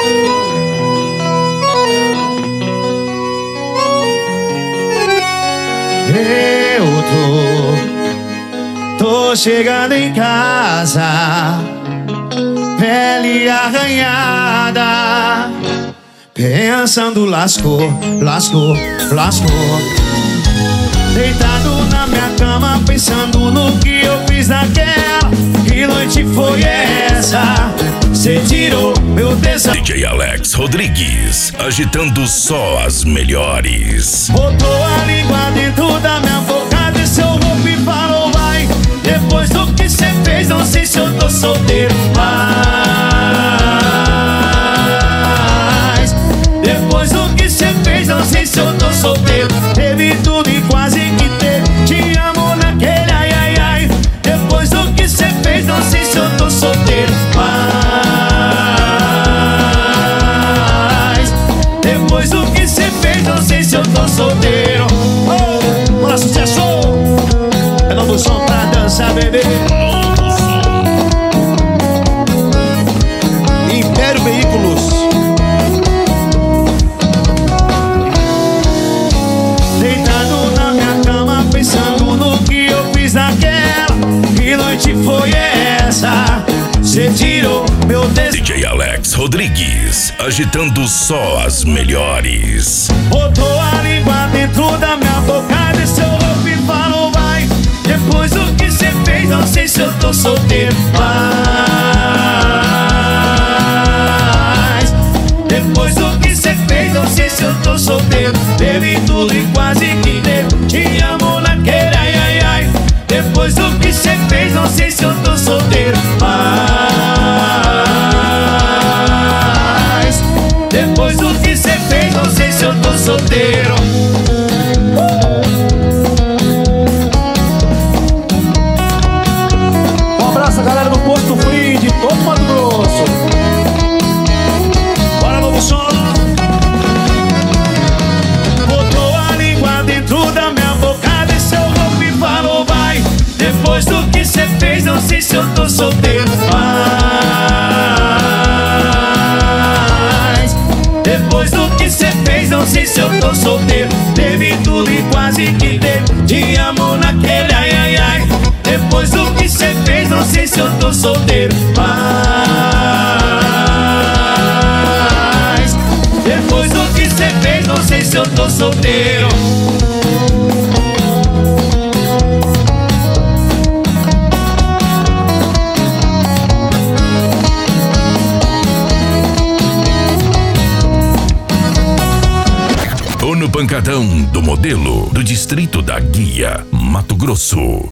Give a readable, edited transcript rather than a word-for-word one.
Eu tô chegando em casa, pele arranhada, pensando lascou. Deitado na minha cama, pensando no que eu fiz naquela. Que noite foi essa? Cê tirou meu tesão. DJ Alex Rodrigues, agitando só as melhores. Botou a língua dentro da minha boca, desceu o roupa e falou vai. Depois do que cê fez, não sei se eu tô solteiro mais. Depois do que cê fez, não sei se eu tô solteiro. Teve tudo e quase que teve. Te amo naquele ai ai ai. Depois do que cê fez, não sei se eu tô solteiro mais. Depois do que cê fez, não sei se eu tô solteiro. Oh, bora sucesso! É novo som pra dançar, bebê. Império Veículos. Deitado na minha cama, pensando no que eu fiz naquela. Que noite foi essa? Cê tirou meu desejo. DJ Alex Rodrigues, agitando só as melhores. Botou a língua dentro da minha boca, desceu o roupa e falou vai. Depois do que cê fez, não sei se eu tô solteiro mais. Depois do que cê fez, não sei se eu tô solteiro. Teve tudo e quase que deu. Te amo naquele ai ai ai. Depois do que cê fez, não sei se eu tô solteiro mais. Depois do que cê fez, não sei se eu tô solteiro. Um abraço a galera do Posto Free de todo Mato Grosso. Bora, novo som. Botou a língua dentro da minha boca, desceu o roupa e falou vai. Depois do que cê fez, não sei se eu tô solteiro mais. Depois do que cê fez, não sei se eu tô solteiro. Teve tudo e quase que teve. Te amo naquele ai ai ai. Depois do que cê fez, não sei se eu tô solteiro mais. Depois do que cê fez, não sei se eu tô solteiro. Tô no pancadão do modelo do distrito da Guia, Mato Grosso.